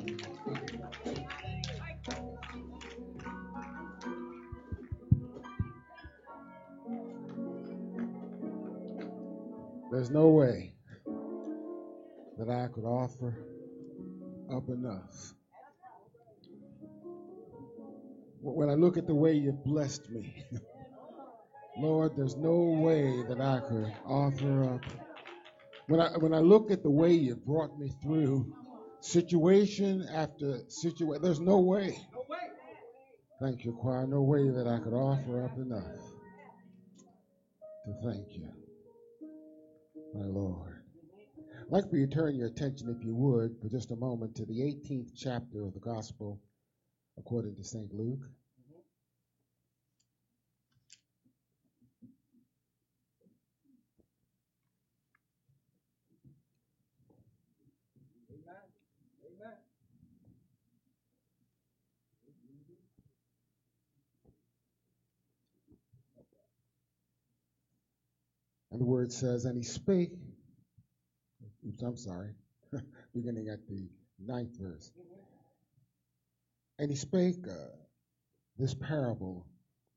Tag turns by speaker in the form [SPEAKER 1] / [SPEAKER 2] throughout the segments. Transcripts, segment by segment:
[SPEAKER 1] There's no way that I could offer up enough. When I look at the way you've blessed me, Lord, there's no way that I could offer up. When I look at the way you brought me through situation after situation, there's no way. Thank you, choir. No way that I could offer up enough to thank you, my Lord. I'd like for you to turn your attention, if you would, for just a moment to the 18th chapter of the Gospel according to St. Luke. And the word says, and he spake, beginning at the 9th verse. And he spake this parable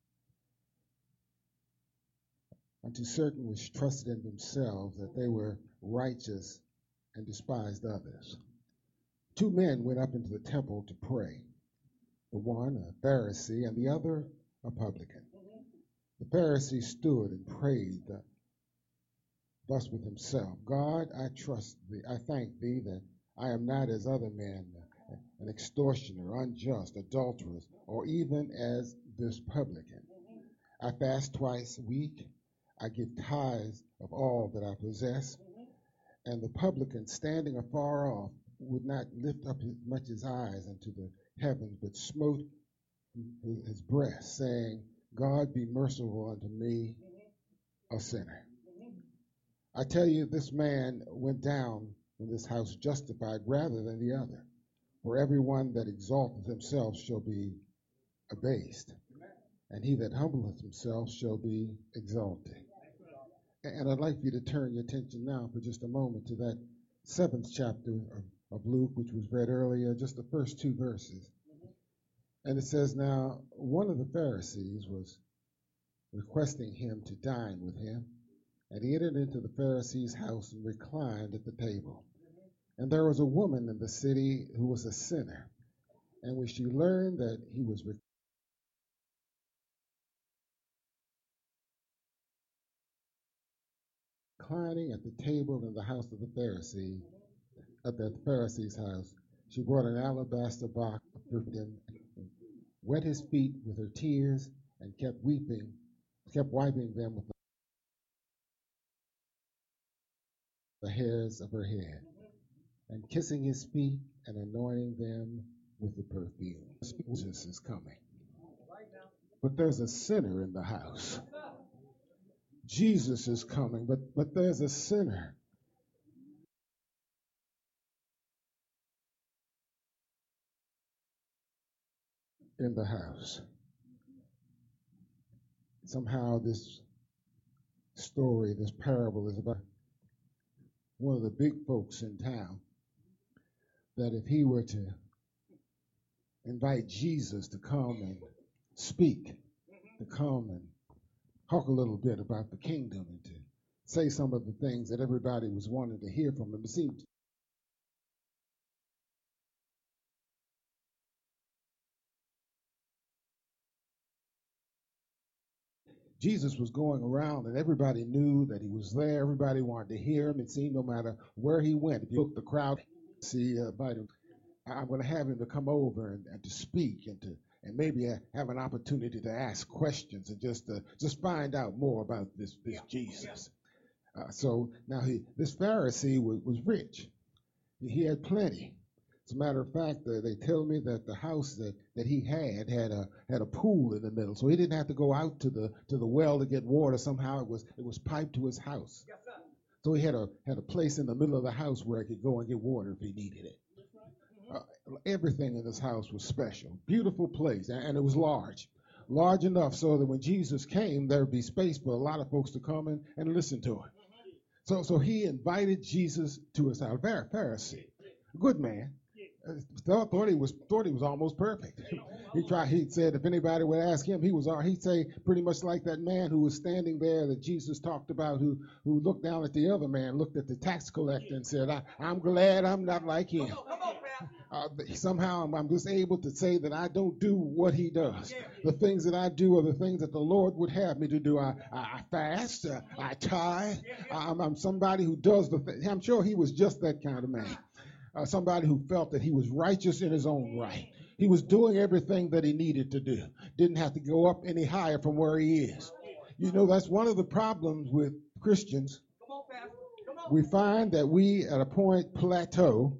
[SPEAKER 1] unto certain which trusted in themselves that they were righteous and despised others. 2 men went up into the temple to pray, the one a Pharisee and the other a publican. The Pharisee stood and prayed thus with himself, God, I trust thee, I thank thee that I am not as other men, an extortioner, unjust, adulterous, or even as this publican. I fast twice a week, I give tithes of all that I possess. And the publican, standing afar off, would not lift up as much his eyes unto the heavens, but smote his breast, saying, God be merciful unto me, a sinner. I tell you, this man went down from this house justified rather than the other. For everyone that exalteth himself shall be abased, and he that humbleth himself shall be exalted. And I'd like for you to turn your attention now for just a moment to that 7th chapter of Luke, which was read earlier, just the first 2 verses. And it says, now, one of the Pharisees was requesting him to dine with him, and he entered into the Pharisee's house and reclined at the table. And there was a woman in the city who was a sinner, and when she learned that he was reclining at the table in the house of the Pharisee, at the Pharisee's house, she brought an alabaster box of perfume, wet his feet with her tears, and kept wiping them with the hairs of her head, and kissing his feet and anointing them with the perfume. Jesus is coming. But there's a sinner in the house. Jesus is coming, but there's a sinner. In the house. Somehow this story, this parable is about one of the big folks in town, that if he were to invite Jesus to come and speak, to come and talk a little bit about the kingdom and to say some of the things that everybody was wanting to hear from him, it seemed Jesus was going around and everybody knew that he was there. Everybody wanted to hear him. It seemed no matter where he went, if you look the crowd, see about him, I'm going to have him to come over and to speak and maybe have an opportunity to ask questions and just find out more about this Jesus. So now this Pharisee was rich. He had plenty. As a matter of fact, they tell me that the house that he had a pool in the middle, so he didn't have to go out to the well to get water. Somehow it was piped to his house. Yes, sir. So he had a place in the middle of the house where he could go and get water if he needed it. Everything in this house was special, beautiful place, and it was large enough so that when Jesus came, there would be space for a lot of folks to come and listen to him. So he invited Jesus to his house. Pharisee, good man. Thought he was almost perfect. He said if anybody would ask him, he'd say pretty much like that man who was standing there that Jesus talked about, who looked down at the other man, looked at the tax collector and said, I'm glad I'm not like him. Somehow I'm just able to say that I don't do what he does. The things that I do are the things that the Lord would have me to do. I fast, I tithe. I'm somebody who does the thing. I'm sure he was just that kind of man. Somebody who felt that he was righteous in his own right. He was doing everything that he needed to do. Didn't have to go up any higher from where he is. You know, that's one of the problems with Christians. We find that we, at a point, plateau,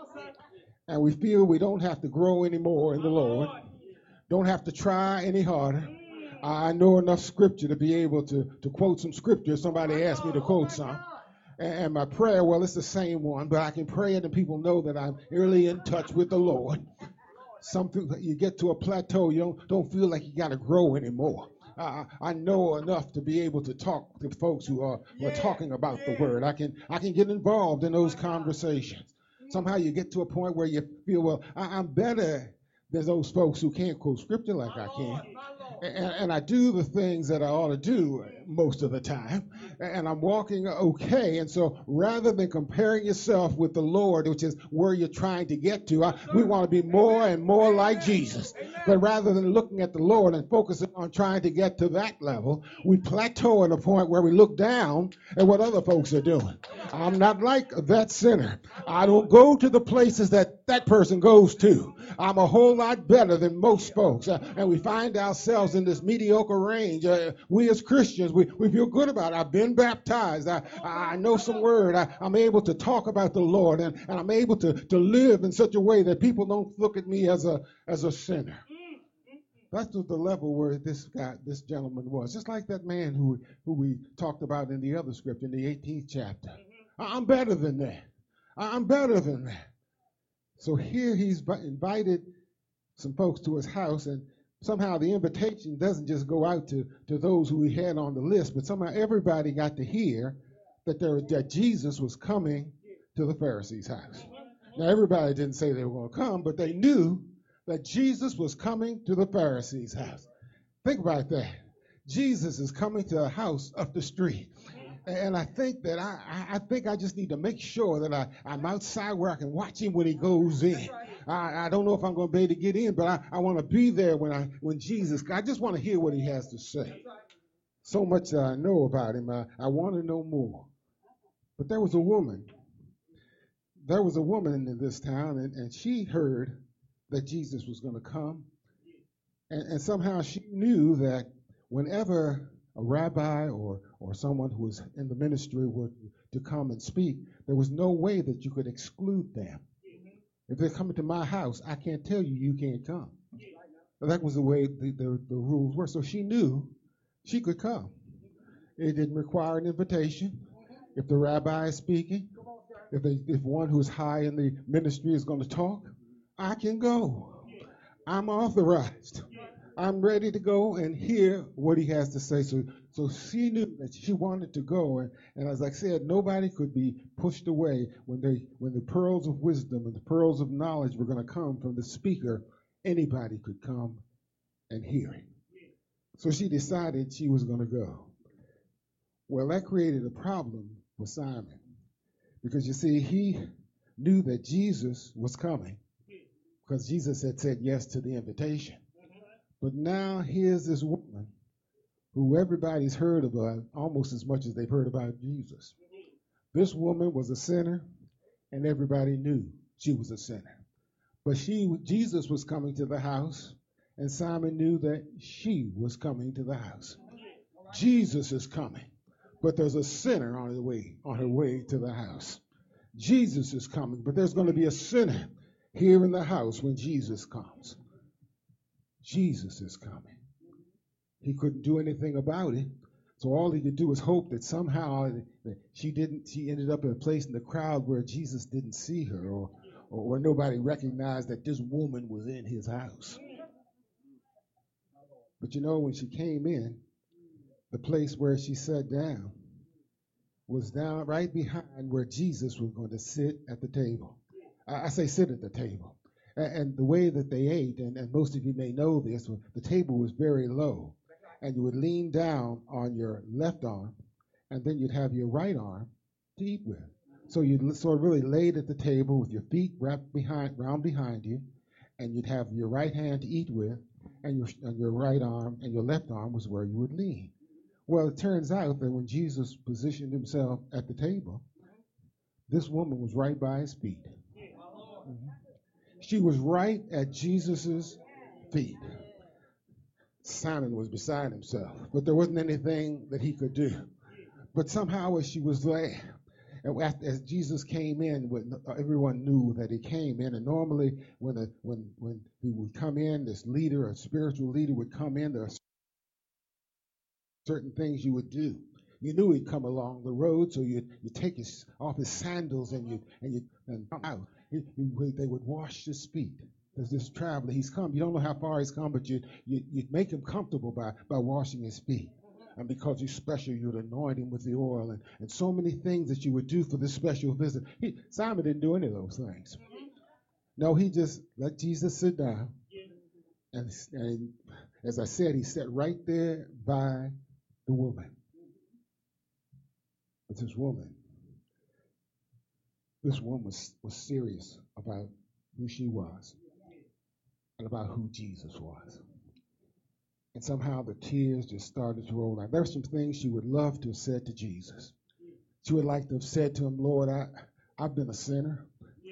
[SPEAKER 1] and we feel we don't have to grow anymore in the Lord, don't have to try any harder. I know enough scripture to be able to quote some scripture. Somebody asked me to quote some. And my prayer, well, it's the same one, but I can pray it and people know that I'm really in touch with the Lord. You get to a plateau, you don't feel like you got to grow anymore. I know enough to be able to talk to folks who are talking about the word. I can get involved in those conversations. Somehow you get to a point where you feel, well, I'm better than those folks who can't quote scripture like I can. And I do the things that I ought to do most of the time, and I'm walking okay. And so rather than comparing yourself with the Lord, which is where you're trying to get to, we want to be more and more like Jesus. But rather than looking at the Lord and focusing on trying to get to that level, we plateau at a point where we look down at what other folks are doing. I'm not like that sinner. I don't go to the places that person goes to. I'm a whole lot better than most folks. And we find ourselves in this mediocre range. We as Christians, we feel good about it. I've been baptized. I know some word. I'm able to talk about the Lord, and I'm able to live in such a way that people don't look at me as a sinner. That's the level where this gentleman was. Just like that man who we talked about in the other script in the 18th chapter. I'm better than that. I'm better than that. So here he's invited some folks to his house, and somehow the invitation doesn't just go out to those who he had on the list, but somehow everybody got to hear that Jesus was coming to the Pharisees' house. Now, everybody didn't say they were going to come, but they knew that Jesus was coming to the Pharisees' house. Think about that. Jesus is coming to a house up the street. And I think that I just need to make sure that I'm outside where I can watch him when he goes in. I don't know if I'm going to be able to get in, but I want to be there when Jesus. I just want to hear what he has to say. So much that I know about him, I want to know more. But there was a woman. There was a woman in this town, and she heard that Jesus was going to come, and somehow she knew that whenever a rabbi or someone who was in the ministry were to come and speak, there was no way that you could exclude them. If they're coming to my house, I can't tell you can't come. That was the way the rules were. So she knew she could come. It didn't require an invitation. If the rabbi is speaking, if one who's high in the ministry is going to talk, I can go. I'm authorized. I'm ready to go and hear what he has to say. So she knew that she wanted to go, and as I said, nobody could be pushed away when the pearls of wisdom and the pearls of knowledge were going to come from the speaker. Anybody could come and hear it. So she decided she was going to go. Well, that created a problem for Simon, because you see, he knew that Jesus was coming because Jesus had said yes to the invitation. But now here's this woman who everybody's heard about almost as much as they've heard about Jesus. This woman was a sinner, and everybody knew she was a sinner. But Jesus was coming to the house, and Simon knew that she was coming to the house. Jesus is coming, but there's a sinner on her way to the house. Jesus is coming, but there's going to be a sinner here in the house when Jesus comes. Jesus is coming. He couldn't do anything about it, so all he could do was hope that somehow she ended up in a place in the crowd where Jesus didn't see her, or nobody recognized that this woman was in his house. But you know, when she came in, the place where she sat down was down right behind where Jesus was going to sit at the table. I say sit at the table. And the way that they ate, and most of you may know this, the table was very low. And you would lean down on your left arm, and then you'd have your right arm to eat with. So you'd sort of really laid at the table with your feet wrapped round behind you, and you'd have your right hand to eat with, and your right arm and your left arm was where you would lean. Well, it turns out that when Jesus positioned himself at the table, this woman was right by his feet. Mm-hmm. She was right at Jesus's feet. Simon was beside himself, but there wasn't anything that he could do. But somehow as she was there, as Jesus came in, everyone knew that he came in. And normally when he would come in, this leader, a spiritual leader would come in, there are certain things you would do. You knew he'd come along the road, so you'd take off his sandals and come out. They would wash his feet. There's this traveler, he's come. You don't know how far he's come, but you'd make him comfortable by washing his feet. And because he's special, you'd anoint him with the oil and so many things that you would do for this special visit. Simon didn't do any of those things. No, he just let Jesus sit down. And as I said, he sat right there by the woman. But this woman was serious about who she was and about who Jesus was. And somehow the tears just started to roll out. There were some things she would love to have said to Jesus. She would like to have said to him, Lord, I've been a sinner.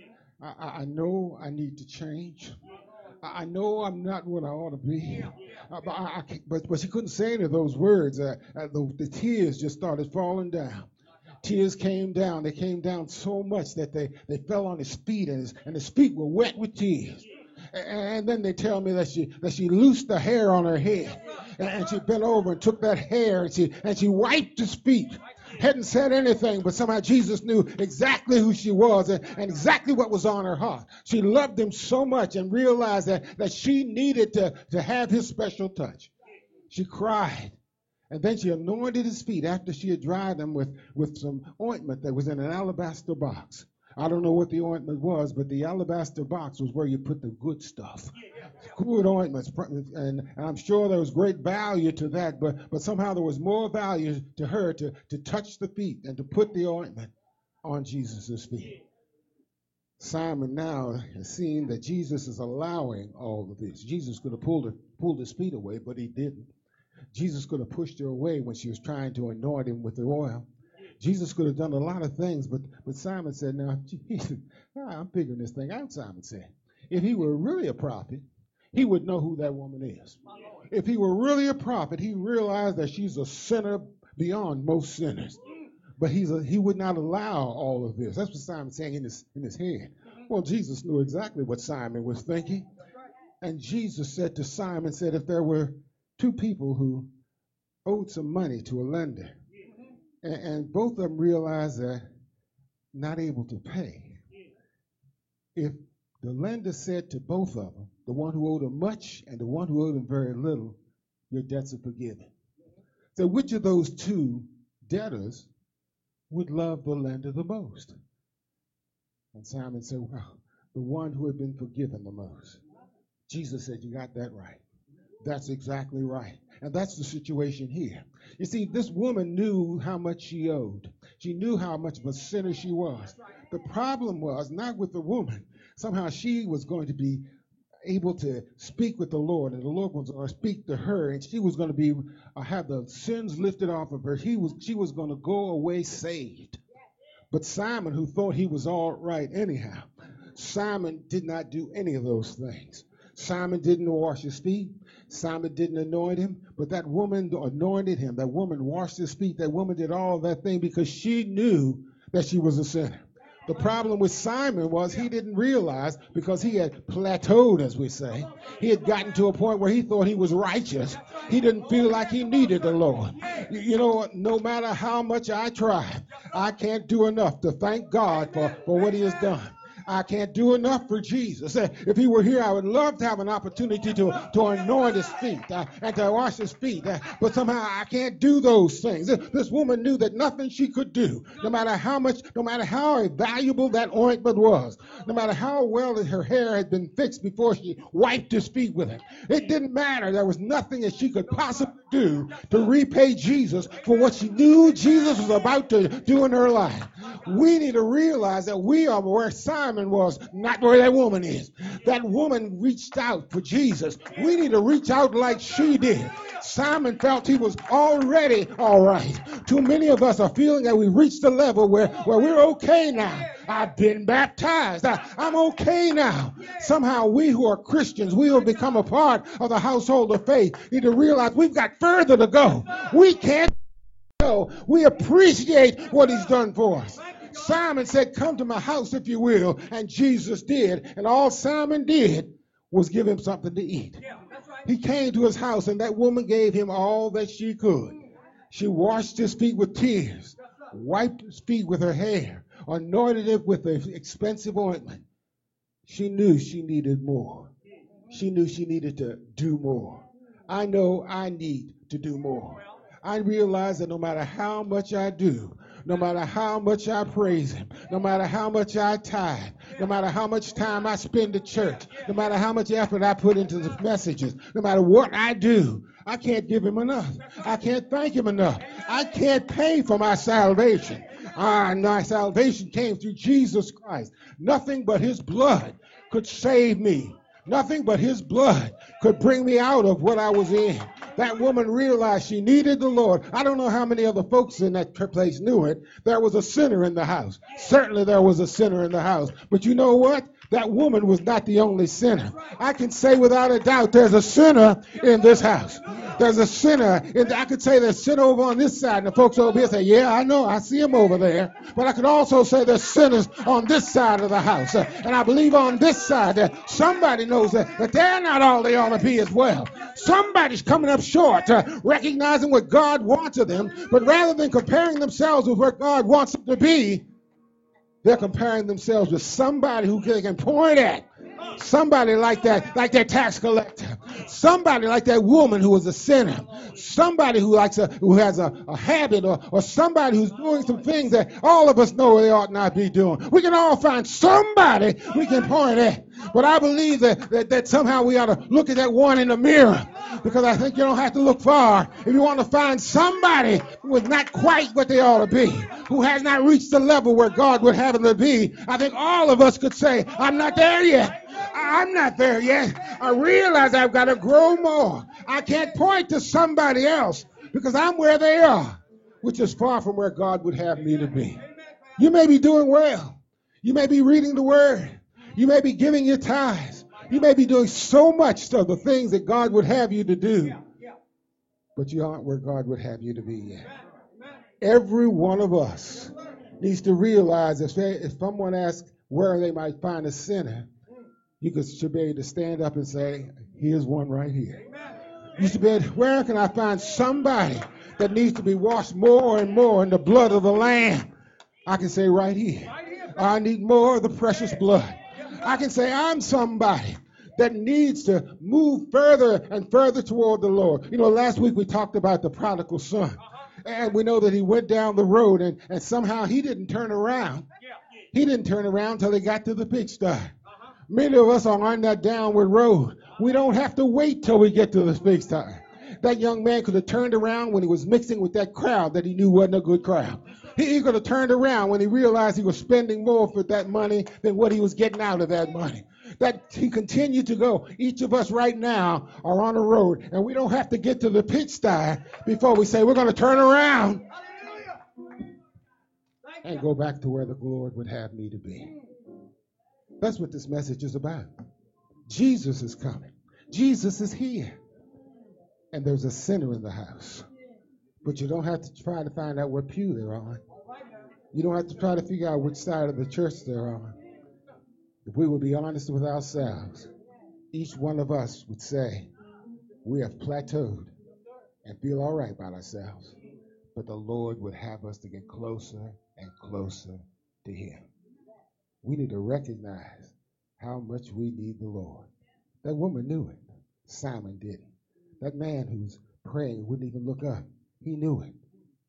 [SPEAKER 1] I know I need to change. I know I'm not what I ought to be. But she couldn't say any of those words. The tears just started falling down. Tears came down. They came down so much that they fell on his feet, and his feet were wet with tears. And then they tell me that she loosed the hair on her head, and she bent over and took that hair and she wiped his feet. Hadn't said anything, but somehow Jesus knew exactly who she was and exactly what was on her heart. She loved him so much and realized that she needed to have his special touch. She cried, and then she anointed his feet after she had dried them with some ointment that was in an alabaster box. I don't know what the ointment was, but the alabaster box was where you put the good stuff. Good ointments. And I'm sure there was great value to that, but somehow there was more value to her to touch the feet and to put the ointment on Jesus' feet. Simon now has seen that Jesus is allowing all of this. Jesus could have pulled his feet away, but he didn't. Jesus could have pushed her away when she was trying to anoint him with the oil. Jesus could have done a lot of things, but Simon said, now, Jesus, I'm figuring this thing out, Simon said. If he were really a prophet, he would know who that woman is. If he were really a prophet, he realized that she's a sinner beyond most sinners. But he would not allow all of this. That's what Simon's saying in his head. Well, Jesus knew exactly what Simon was thinking. And Jesus said to Simon, if there were two people who owed some money to a lender, and both of them realized they're not able to pay. If the lender said to both of them, the one who owed him much and the one who owed him very little, your debts are forgiven. So which of those two debtors would love the lender the most? And Simon said, well, the one who had been forgiven the most. Jesus said, you got that right. That's exactly right. And that's the situation here. You see, this woman knew how much she owed. She knew how much of a sinner she was. The problem was not with the woman. Somehow she was going to be able to speak with the Lord, and the Lord was going to speak to her, and she was going to have the sins lifted off of her. She was going to go away saved. But Simon, who thought he was all right anyhow, Simon did not do any of those things. Simon didn't wash his feet. Simon didn't anoint him, but that woman anointed him. That woman washed his feet. That woman did all that thing because she knew that she was a sinner. The problem with Simon was he didn't realize, because he had plateaued, as we say. He had gotten to a point where he thought he was righteous. He didn't feel like he needed the Lord. You know what? No matter how much I try, I can't do enough to thank God for what he has done. I can't do enough for Jesus. If he were here, I would love to have an opportunity to anoint his feet and to wash his feet. But somehow I can't do those things. This woman knew that nothing she could do, no matter how much, no matter how valuable that ointment was, no matter how well her hair had been fixed before she wiped his feet with it. It didn't matter. There was nothing that she could possibly do to repay Jesus for what she knew Jesus was about to do in her life. We need to realize that we are where Simon was, not where that woman is. That woman reached out for Jesus. We need to reach out like she did. Simon felt he was already all right. Too many of us are feeling that we reached the level where we're okay now. I've been baptized. I'm okay now. Somehow we who are Christians, we will become a part of the household of faith, need to realize we've got further to go. We can't go. We appreciate what he's done for us. Simon said, come to my house if you will. And Jesus did. And all Simon did was give him something to eat. He came to his house and that woman gave him all that she could. She washed his feet with tears, wiped his feet with her hair, anointed it with an expensive ointment. She knew she needed more. She knew she needed to do more. I know I need to do more. I realize that no matter how much I do, no matter how much I praise him, no matter how much I tithe, no matter how much time I spend at church, no matter how much effort I put into the messages, no matter what I do, I can't give him enough. I can't thank him enough. I can't pay for my salvation. My salvation came through Jesus Christ. Nothing but his blood could save me. Nothing but his blood could bring me out of what I was in. That woman realized she needed the Lord. I don't know how many other folks in that place knew it. There was a sinner in the house. Certainly there was a sinner in the house. But you know what? That woman was not the only sinner. I can say without a doubt there's a sinner in this house. There's a sinner. I could say there's a sinner over on this side, and the folks over here say, yeah, I know, I see him over there. But I could also say there's sinners on this side of the house. And I believe on this side that somebody knows that they're not all they ought to be as well. Somebody's coming up short, recognizing what God wants of them, but rather than comparing themselves with what God wants them to be, they're comparing themselves with somebody who they can point at. Somebody like that tax collector. Somebody like that woman who was a sinner. Somebody who has a habit or somebody who's doing some things that all of us know they ought not be doing. We can all find somebody we can point at. But I believe that somehow we ought to look at that one in the mirror, because I think you don't have to look far if you want to find somebody who is not quite what they ought to be, who has not reached the level where God would have them to be. I think all of us could say, I'm not there yet. I'm not there yet. I realize I've got to grow more. I can't point to somebody else because I'm where they are, which is far from where God would have me to be. You may be doing well. You may be reading the word. You may be giving your tithes. You may be doing so much of the things that God would have you to do, but you aren't where God would have you to be yet. Every one of us needs to realize if someone asks where they might find a sinner, you should be able to stand up and say, here's one right here. You should be able to, where can I find somebody that needs to be washed more and more in the blood of the Lamb? I can say right here, I need more of the precious blood. I can say I'm somebody that needs to move further and further toward the Lord. You know, last week we talked about the prodigal son. And we know that he went down the road and somehow he didn't turn around. He didn't turn around until he got to the pigsty. Many of us are on that downward road. We don't have to wait till we get to the pigsty. That young man could have turned around when he was mixing with that crowd that he knew wasn't a good crowd. He could have turned around when he realized he was spending more for that money than what he was getting out of that money. That he continued to go. Each of us right now are on a road, and we don't have to get to the pigsty before we say we're going to turn around and go back to where the Lord would have me to be. That's what this message is about. Jesus is coming. Jesus is here. And there's a sinner in the house. But you don't have to try to find out what pew they're on. You don't have to try to figure out which side of the church they're on. If we would be honest with ourselves, each one of us would say, we have plateaued and feel all right about ourselves. But the Lord would have us to get closer and closer to him. We need to recognize how much we need the Lord. That woman knew it. Simon didn't. That man who's praying wouldn't even look up. He knew it.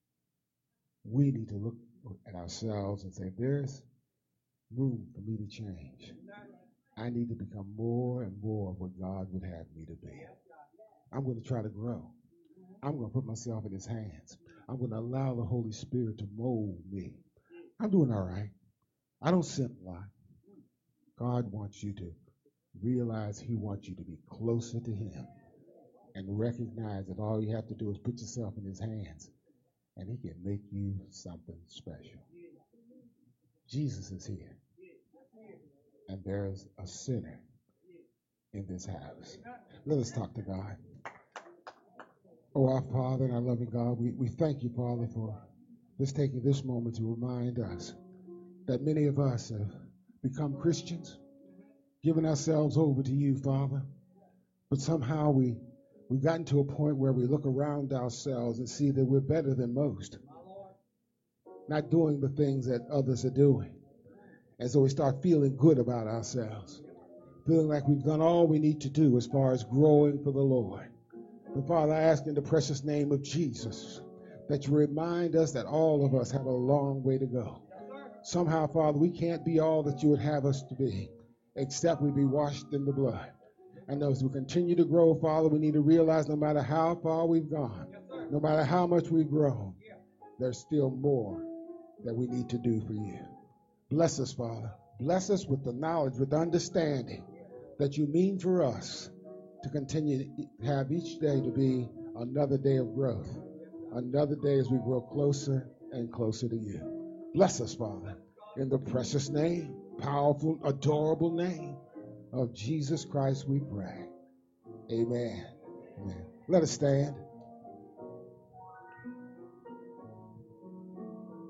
[SPEAKER 1] We need to look at ourselves and say, there's room for me to change. I need to become more and more of what God would have me to be. I'm going to try to grow. I'm going to put myself in his hands. I'm going to allow the Holy Spirit to mold me. I'm doing all right. I don't sin a lot. God wants you to realize he wants you to be closer to him and recognize that all you have to do is put yourself in his hands and he can make you something special. Jesus is here. And there's a sinner in this house. Let us talk to God. Oh, our Father and our loving God, we thank you, Father, for just taking this moment to remind us that many of us have become Christians, given ourselves over to you, Father, but somehow we've gotten to a point where we look around ourselves and see that we're better than most, not doing the things that others are doing. And so we start feeling good about ourselves, feeling like we've done all we need to do as far as growing for the Lord. But Father, I ask in the precious name of Jesus that you remind us that all of us have a long way to go. Somehow, Father, we can't be all that you would have us to be, except we be washed in the blood. And as we continue to grow, Father, we need to realize no matter how far we've gone, no matter how much we've grown, there's still more that we need to do for you. Bless us, Father. Bless us with the knowledge, with the understanding that you mean for us to continue to have each day to be another day of growth, another day as we grow closer and closer to you. Bless us, Father, in the precious name, powerful, adorable name of Jesus Christ we pray. Amen. Amen. Let us stand.